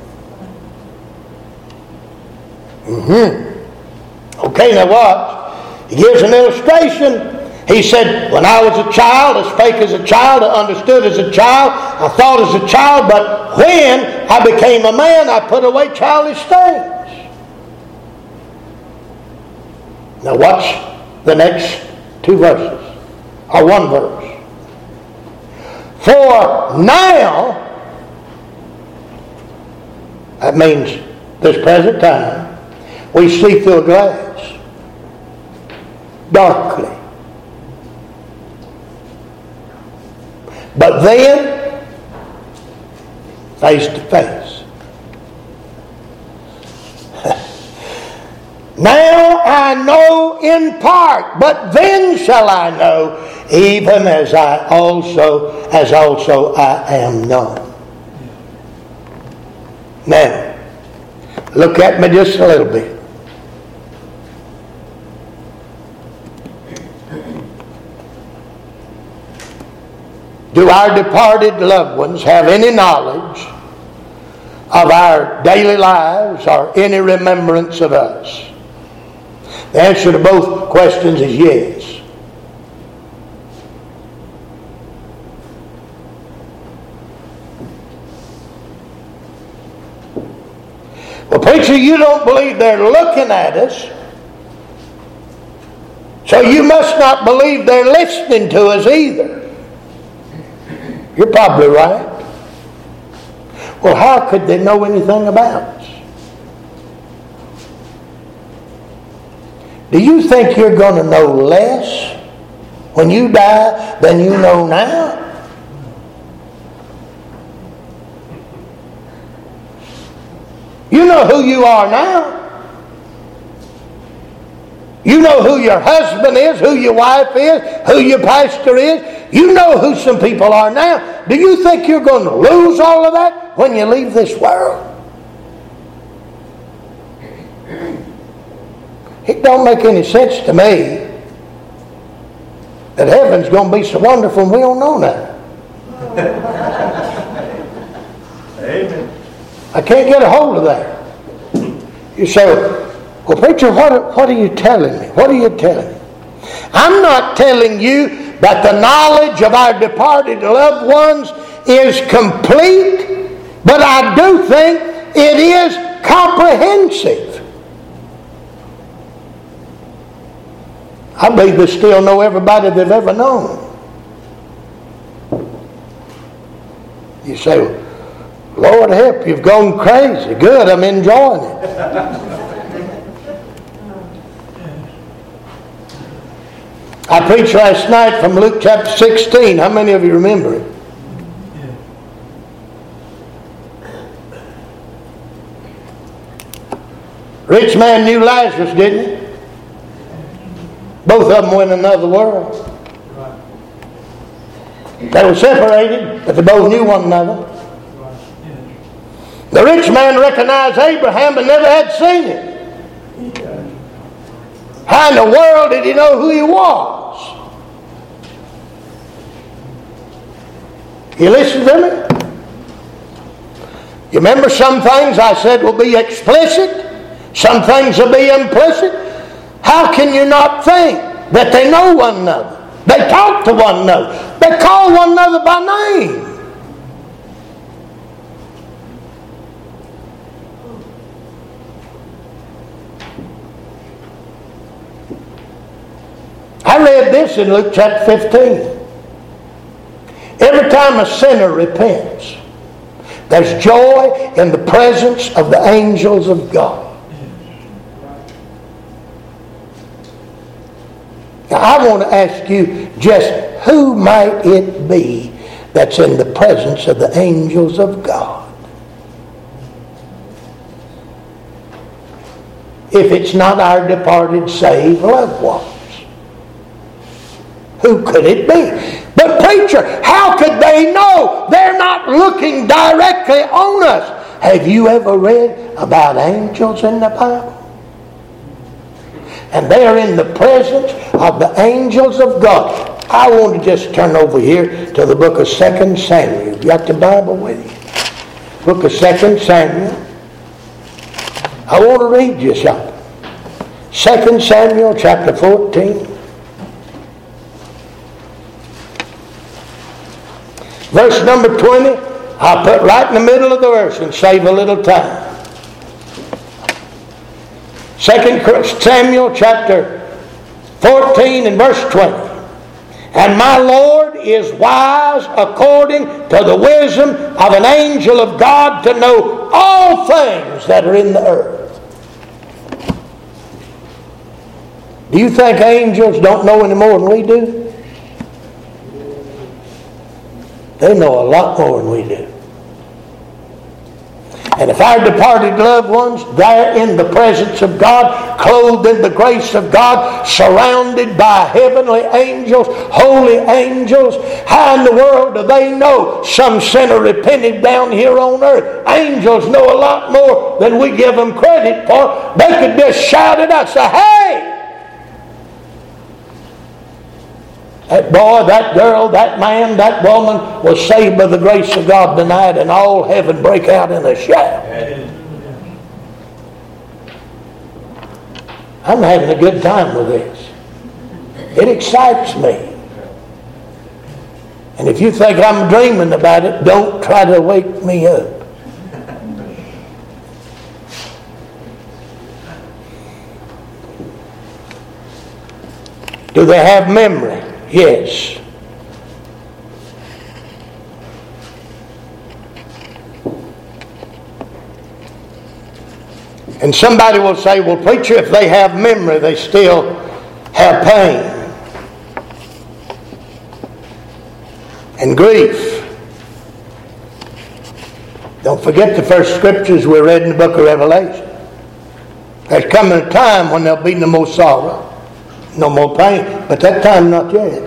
Mm-hmm. Okay, now watch. He gives an illustration. He said, when I was a child, I spake as a child, I understood as a child, I thought as a child, but when I became a man, I put away childish things. Now watch the next Two verses. Or one verse. For now, that means this present time, we see through a glass, darkly. But then, face to face. Now I know in part, but then shall I know, even as I also, as also I am known. Now, look at me just a little bit. Do our departed loved ones have any knowledge of our daily lives or any remembrance of us? The answer to both questions is yes. Well, preacher, you don't believe they're looking at us, so you must not believe they're listening to us either. You're probably right. Well, how could they know anything about us? Do you think you're going to know less when you die than you know now? You know who you are now. You know who your husband is, who your wife is, who your pastor is. You know who some people are now. Do you think you're going to lose all of that when you leave this world? It don't make any sense to me that heaven's going to be so wonderful and we don't know nothing. Amen. I can't get a hold of that. You say, well, preacher, what, what are you telling me? What are you telling me? I'm not telling you that the knowledge of our departed loved ones is complete, but I do think it is comprehensive. I believe they still know everybody they've ever known. You say, Lord help, you've gone crazy. Good, I'm enjoying it. I preached last night from Luke chapter sixteen. How many of you remember it? Rich man knew Lazarus, didn't he? Both of them went in another world. They were separated, but they both knew one another. The rich man recognized Abraham but never had seen him. How in the world did he know who he was? You listen to me? You remember some things I said will be explicit? Some things will be implicit? How can you not think that they know one another? They talk to one another. They call one another by name. I read this in Luke chapter fifteen. Every time a sinner repents, there's joy in the presence of the angels of God. Now, I want to ask you just who might it be that's in the presence of the angels of God? If it's not our departed, saved loved ones. Who could it be? But preacher, how could they know? They're not looking directly on us. Have you ever read about angels in the Bible? And they are in the presence of the angels of God. I want to just turn over here to the book of Second Samuel. You got the Bible with you? Book of Second Samuel. I want to read you something. Second Samuel chapter fourteen. Verse number twenty. I'll put right in the middle of the verse and save a little time. Second Samuel chapter fourteen and verse twenty. And my Lord is wise according to the wisdom of an angel of God to know all things that are in the earth. Do you think angels don't know any more than we do? They know a lot more than we do. And if our departed loved ones, there in the presence of God, clothed in the grace of God, surrounded by heavenly angels, holy angels, how in the world do they know some sinner repented down here on earth? Angels know a lot more than we give them credit for. They could just shout it out and say, hey! That boy, that girl, that man, that woman was saved by the grace of God tonight, and all heaven break out in a shout. I'm having a good time with this. It excites me. And if you think I'm dreaming about it, don't try to wake me up. Do they have memory? Yes. And somebody will say, well, preacher, if they have memory, they still have pain and grief. Don't forget the first scriptures we read in the book of Revelation. There's coming a time when there'll be no more sorrow, no more pain, but that time not yet.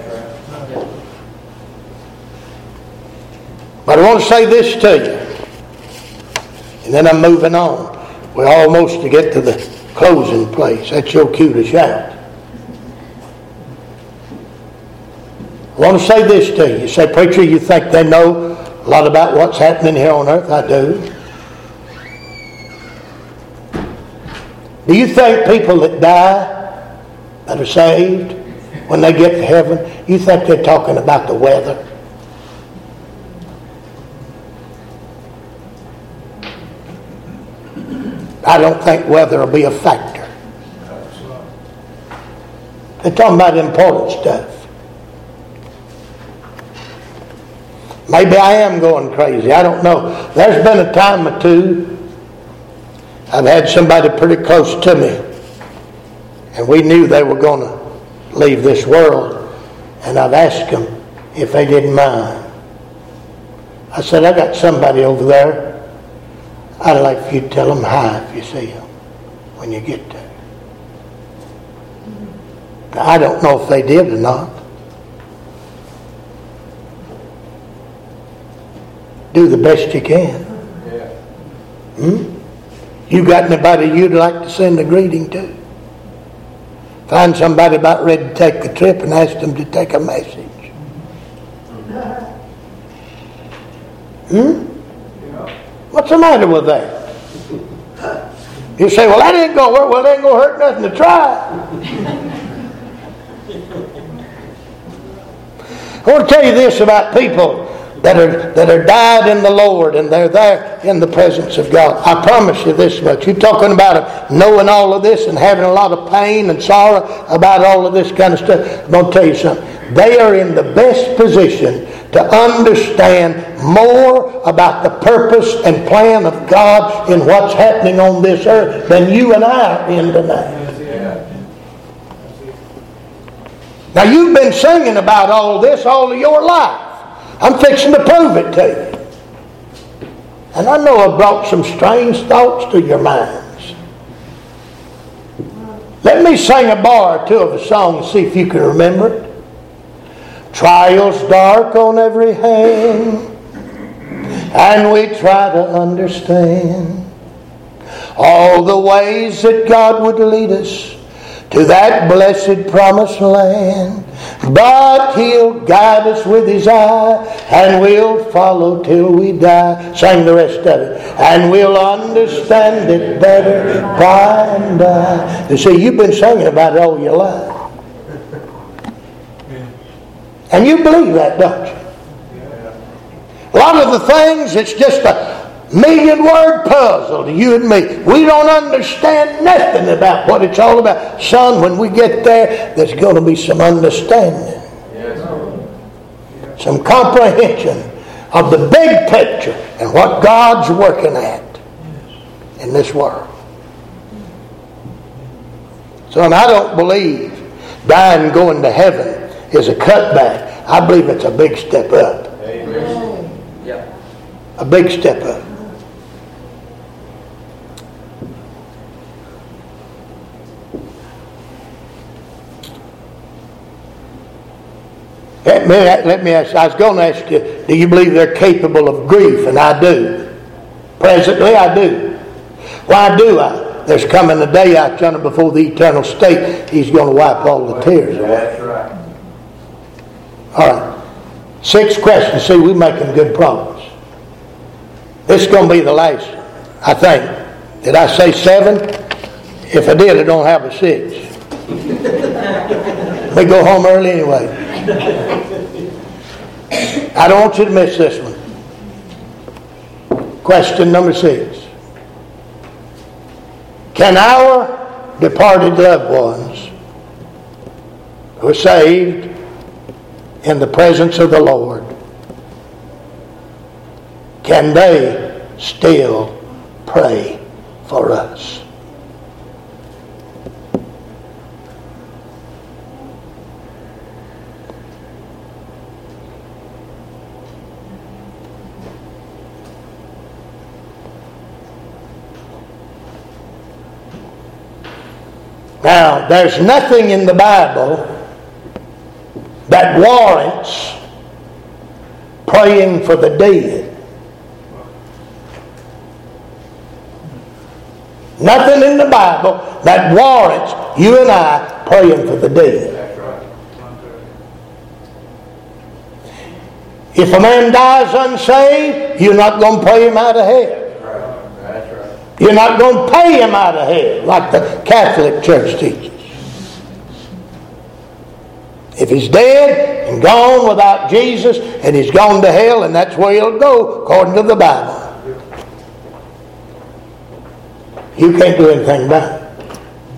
But I want to say this to you, and then I'm moving on. We're almost to get to the closing place. That's your cue to shout. I want to say this to you. You say, preacher, you think they know a lot about what's happening here on earth? I do. Do you think people that die, that are saved, when they get to heaven, you think they're talking about the weather? I don't think weather will be a factor. They're talking about important stuff. Maybe I am going crazy. I don't know. There's been a time or two I've had somebody pretty close to me, and we knew they were going to leave this world, and I've asked them if they didn't mind. I said, I got somebody over there. I'd like for you to tell them hi if you see them when you get there. Now, I don't know if they did or not. Do the best you can. Yeah. Hmm? You got anybody you'd like to send a greeting to? Find somebody about ready to take the trip and ask them to take a message. Hmm? What's the matter with that? You say, well, that ain't going to work. Well, it ain't going to hurt nothing to try. I want to tell you this about people that are that are died in the Lord, and they're there in the presence of God. I promise you this much. You're talking about knowing all of this and having a lot of pain and sorrow about all of this kind of stuff. I'm going to tell you something. They are in the best position to understand more about the purpose and plan of God in what's happening on this earth than you and I are in tonight. Now, you've been singing about all this all of your life. I'm fixing to prove it to you. And I know I've brought some strange thoughts to your minds. Let me sing a bar or two of a song and see if you can remember it. Trials dark on every hand, and we try to understand all the ways that God would lead us to that blessed promised land. But He'll guide us with His eye, and we'll follow till we die. Sing the rest of it. And we'll understand it better by and by. You see, you've been singing about it all your life. And you believe that, don't you? A lot of the things, it's just a million word puzzle to you and me. We don't understand nothing about what it's all about. Son, when we get there, there's going to be some understanding. Some comprehension of the big picture and what God's working at in this world. Son, I don't believe dying and going to heaven is a cutback. I believe it's a big step up. Amen. Yeah. A big step up. Let me, let me ask, I was going to ask you, do you believe they're capable of grief? And I do. Presently, I do. Why do I? There's coming a day out yonder before the eternal state. He's going to wipe all the tears away. That's right. All right. Six questions. See, we're making good progress. This is going to be the last one, I think. Did I say seven? If I did, I don't have a six. We go home early anyway. I don't want you to miss this one. Question number six. Can our departed loved ones who are saved in the presence of the Lord, can they still pray for us? Now, there's nothing in the Bible that warrants praying for the dead. Nothing in the Bible that warrants you and I praying for the dead. That's right. If a man dies unsaved, you're not going to pray him out of hell. You're not going to pay him out of hell like the Catholic Church teaches. If he's dead and gone without Jesus and he's gone to hell, and that's where he'll go according to the Bible. You can't do anything about it.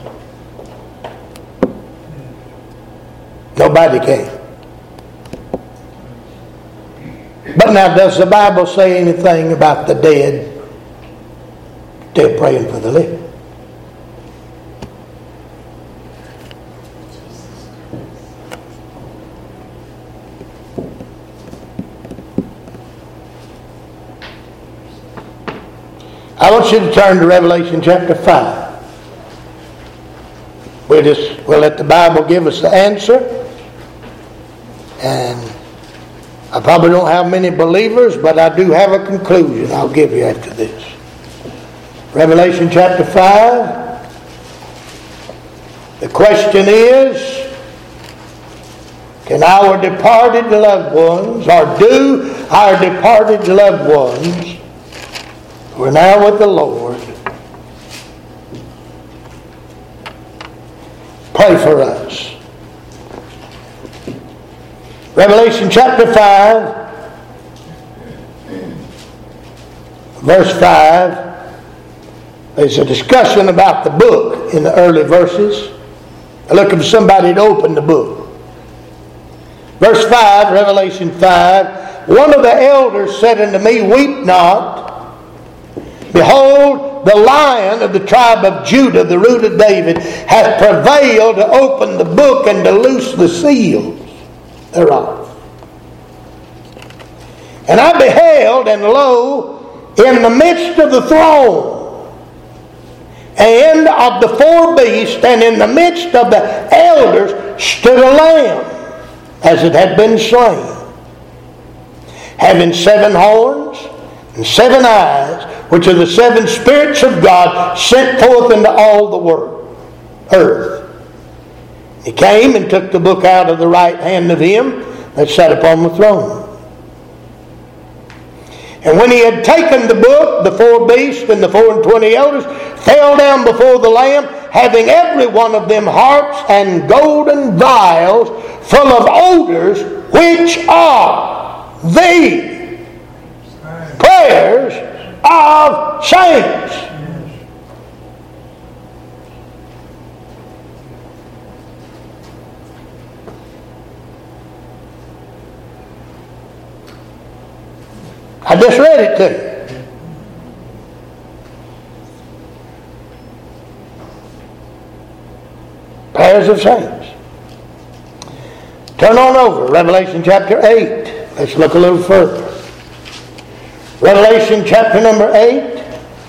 Nobody can. But now, does the Bible say anything about the dead still praying for the living? I want you to turn to Revelation chapter five. We'll just we'll let the Bible give us the answer. And I probably don't have many believers, but I do have a conclusion I'll give you after this. Revelation chapter five. The question is, can our departed loved ones, or do our departed loved ones who are now with the Lord pray for us? Revelation chapter five, verse five. There's a discussion about the book in the early verses. I'm looking for somebody to open the book. Verse five, Revelation five. One of the elders said unto me, Weep not. Behold, the Lion of the tribe of Judah, the root of David, hath prevailed to open the book and to loose the seals thereof. And I beheld, and lo, in the midst of the throne, and of the four beasts, and in the midst of the elders, stood a lamb, as it had been slain, having seven horns and seven eyes, which are the seven spirits of God sent forth into all the world, earth. He came and took the book out of the right hand of him that sat upon the throne. And when he had taken the book, the four beasts and the four and twenty elders fell down before the Lamb, having every one of them harps and golden vials full of odors, which are the prayers of saints. I just read it to you. Prayers of saints. Turn on over, Revelation chapter eight. Let's look a little further. Revelation chapter number eight.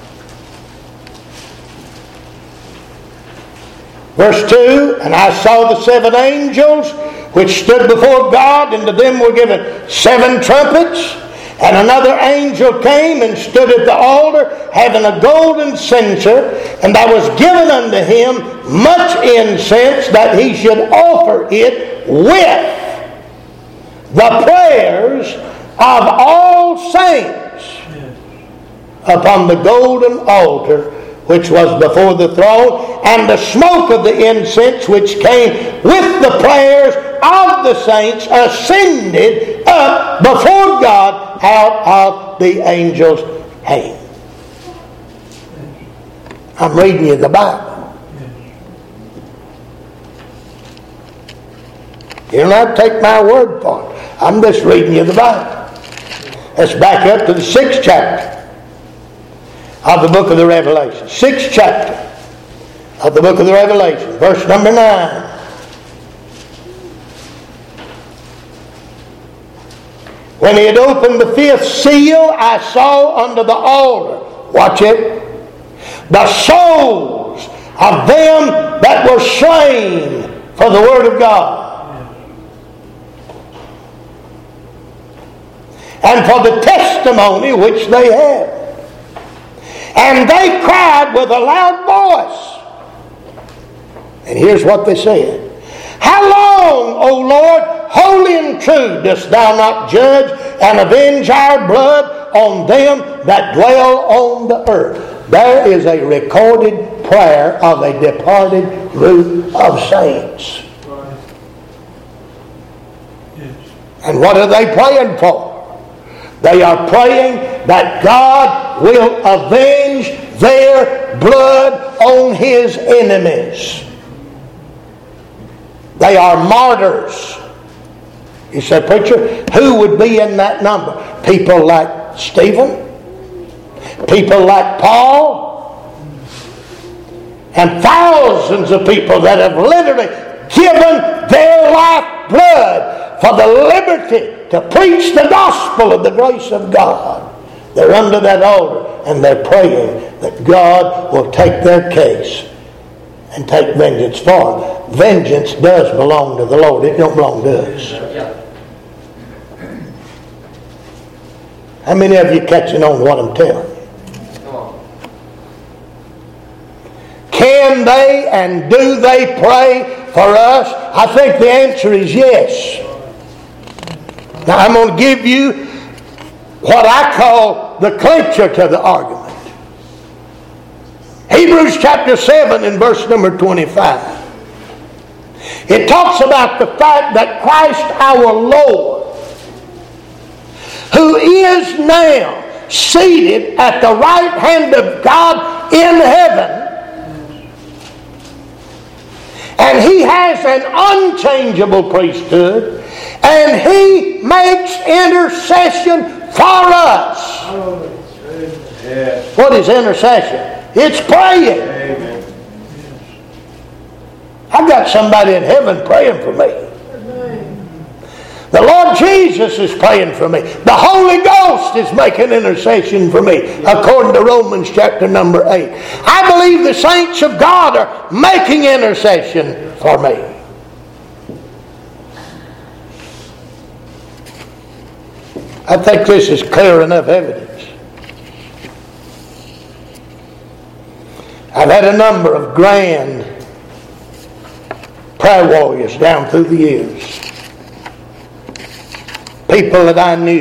Verse two, and I saw the seven angels which stood before God, and to them were given seven trumpets. And another angel came and stood at the altar, having a golden censer, and there was given unto him much incense, that he should offer it with the prayers of all saints upon the golden altar which was before the throne. And the smoke of the incense which came with the prayers of the saints ascended up before God out of the angel's hand. I'm reading you the Bible. You don't have to take my word for it. I'm just reading you the Bible. Let's back up to the sixth chapter of the book of the Revelation. Sixth chapter of the book of the Revelation, verse number nine. When he had opened the fifth seal, I saw under the altar, watch it, the souls of them that were slain for the word of God, and for the testimony which they had. And they cried with a loud voice. And here's what they said. How long, O Lord, holy and true, dost thou not judge and avenge our blood on them that dwell on the earth? There is a recorded prayer of a departed group of saints. And what are they praying for? They are praying that God will avenge their blood on His enemies. They are martyrs. You said, preacher, who would be in that number? People like Stephen, people like Paul, and thousands of people that have literally given their life blood for the liberty to preach the gospel of the grace of God. They're under that altar and they're praying that God will take their case and take vengeance for them. Vengeance does belong to the Lord. It don't belong to us. How many of you catching on what I'm telling you? Can they and do they pray for us? I think the answer is yes. Now I'm going to give you what I call the clincher to the argument. Hebrews chapter seven and verse number twenty-five. It talks about the fact that Christ our Lord, who is now seated at the right hand of God in heaven, and He has an unchangeable priesthood, and He makes intercession for us. What is intercession? It's praying. Amen. I've got somebody in heaven praying for me. The Lord Jesus is praying for me. The Holy Ghost is making intercession for me, according to Romans chapter number eight. I believe the saints of God are making intercession for me. I think this is clear enough evidence. I've had a number of grand prayer warriors down through the years. People that I knew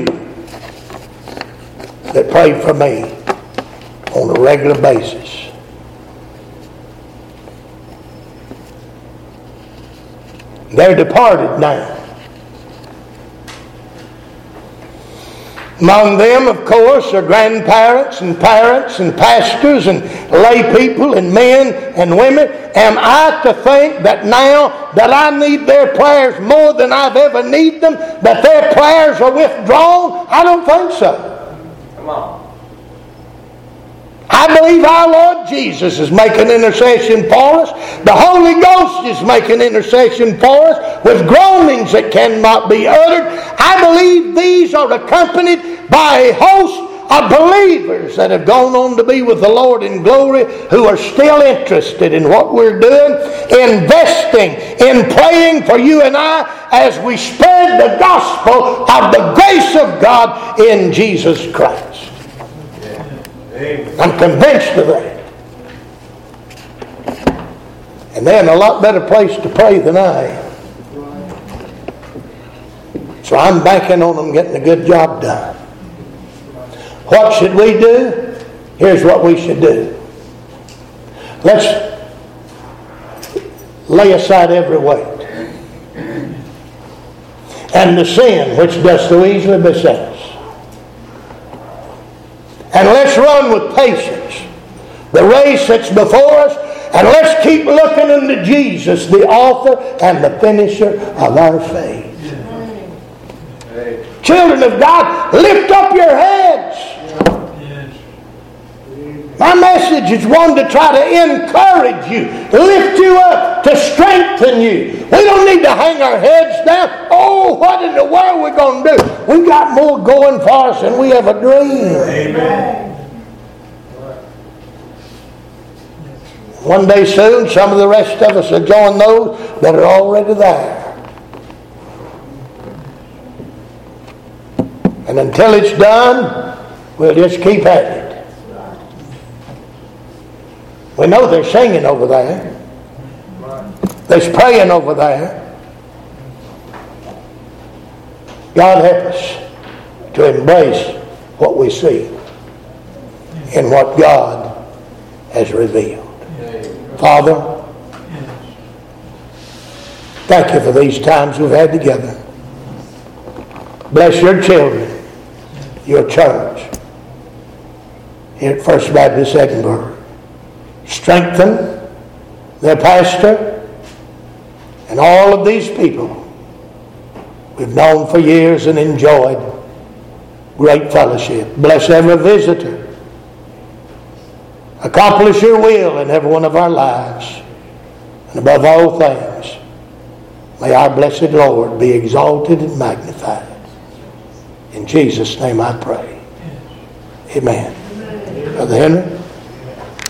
that prayed for me on a regular basis. They're departed now. Among them, of course, are grandparents and parents and pastors and lay people and men and women. Am I to think that now that I need their prayers more than I've ever needed them, that their prayers are withdrawn? I don't think so. Come on. I believe our Lord Jesus is making intercession for us. The Holy Ghost is making intercession for us with groanings that cannot be uttered. I believe these are accompanied by a host of believers that have gone on to be with the Lord in glory, who are still interested in what we're doing, investing in praying for you and I as we spread the gospel of the grace of God in Jesus Christ. I'm convinced of that. And they're in a lot better place to pray than I am. So I'm banking on them getting a good job done. What should we do? Here's what we should do. Let's lay aside every weight and the sin which does so easily beset us. And let's run with patience the race that's before us, and let's keep looking unto Jesus, the author and the finisher of our faith. Amen. Children of God, lift up your heads. My message is one to try to encourage you, to lift you up, to strengthen you. We don't need to hang our heads down. Oh, what in the world are we going to do? We got more going for us than we ever dreamed. Amen. One day soon, some of the rest of us will join those that are already there. And until it's done, we'll just keep at it. We know they're singing over there. They're praying over there. God help us to embrace what we see in what God has revealed. Father, thank you for these times we've had together. Bless your children, your church here at First Baptist Edinburgh. Strengthen their pastor and all of these people we've known for years and enjoyed great fellowship. Bless every visitor. Accomplish your will in every one of our lives. And above all things, may our blessed Lord be exalted and magnified. In Jesus' name I pray. Amen. Brother Henry?